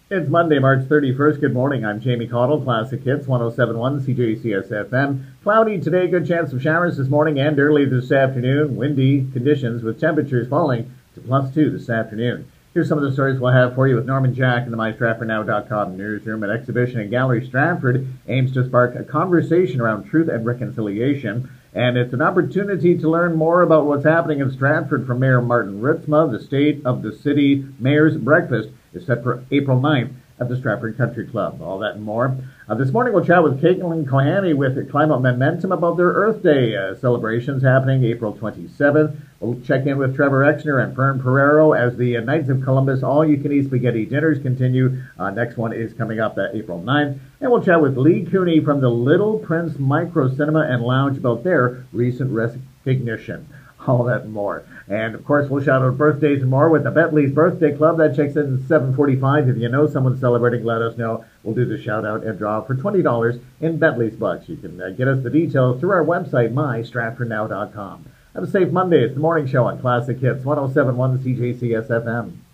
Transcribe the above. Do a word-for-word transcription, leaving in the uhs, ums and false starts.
It's Monday, March thirty-first. Good morning. I'm Jamie Cottle, Classic Hits, one oh seven point one C J C S F M. Cloudy today, good chance of showers this morning and early this afternoon. Windy conditions with temperatures falling to plus two this afternoon. Here's some of the stories we'll have for you with Norman Jack in the my stratford now dot com newsroom. An exhibition in Gallery Stratford aims to spark a conversation around truth and reconciliation. And it's an opportunity to learn more about what's happening in Stratford from Mayor Martin Ritzma. The State of the City Mayor's Breakfast is set for April ninth at the Stratford Country Club. All that and more. Uh, this morning we'll chat with Caitlin Kohani with Climate Momentum about their Earth Day uh, celebrations happening April twenty-seventh. We'll check in with Trevor Exner and Fern Pereiro as the uh, Knights of Columbus all-you-can-eat spaghetti dinners continue. Uh, next one is coming up uh, April ninth. And we'll chat with Lee Cooney from the Little Prince Micro Cinema and Lounge about their recent recognition. All that and more. And, of course, we'll shout out birthdays and more with the Bentley's Birthday Club. That checks in at seven forty-five. If you know someone celebrating, let us know. We'll do the shout-out and draw for twenty dollars in Bentley's Bucks. You can uh, get us the details through our website, my stratford now dot com. Have a safe Monday. It's the morning show on Classic Hits, one oh seven point one C J C S F M.